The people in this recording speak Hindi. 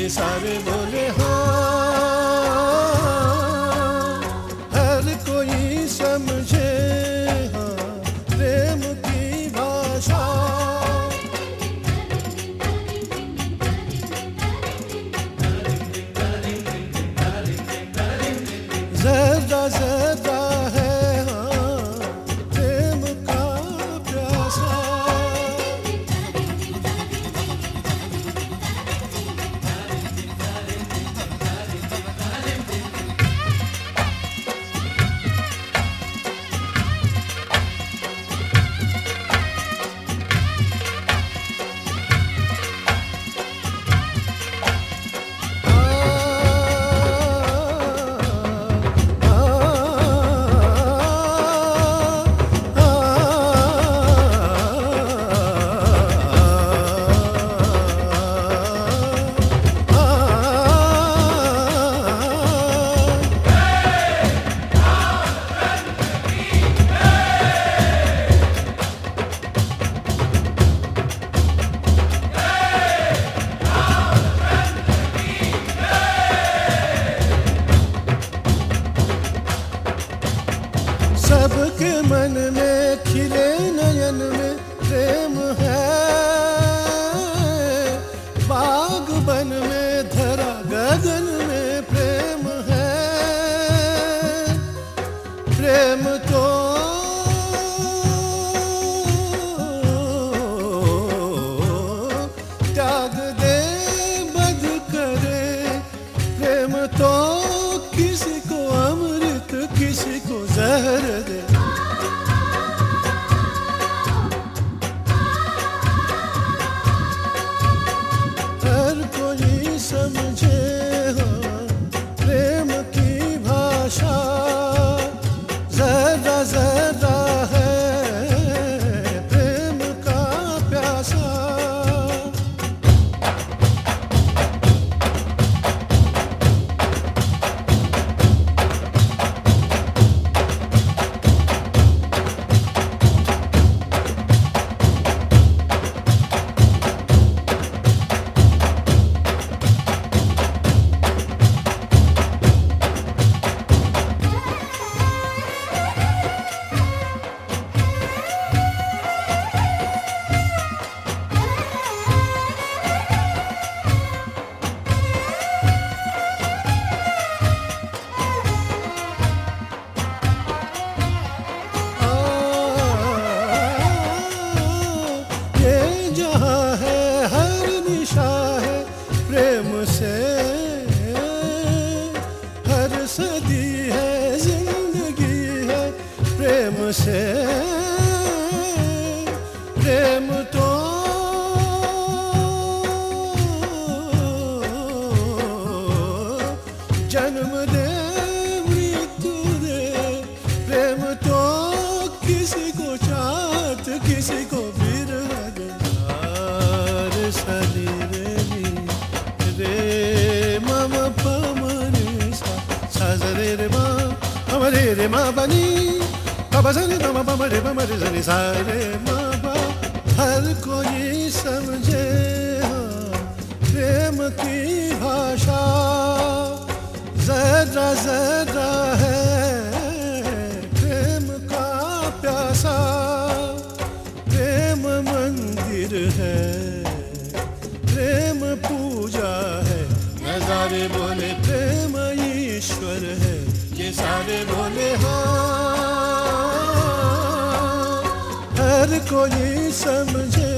ये सारे बोले हाँ, हर कोई समझे हाँ प्रेम की भाषा। ज़रा ज़रा है हाँ प्रेम का प्यासा। सबके मन में खिले नयन में प्रेम है, बाग बन में धरा गगन में प्रेम है। प्रेम तो त्याग दे बध करे, प्रेम तो किसी को अमृत किसी को जहर दे। हर कोई समझे हाँ प्रेम की भाषा। ज़रा ज़रा है प्रेम का प्यासा। प्रेम से हर सदी है जिंदगी है, प्रेम से प्रेम तो जन्म दे मृत्यु दे। प्रेम तो किसी को चाहत किसी को बिरहा दे। सनी रे मम पम रे सा रे रे मा पम रे मा बनी पम सनी पम पम रे सनी सा रे मा पा। हर कोई समझे हाँ प्रेम की भाषा। ज़रा ज़रा है प्रेम का प्यासा। प्रेम मंदिर है प्रेम पूजा है, नज़ारे बोले प्रेम ईश्वर है। ये सारे बोले हाँ, हर कोई समझे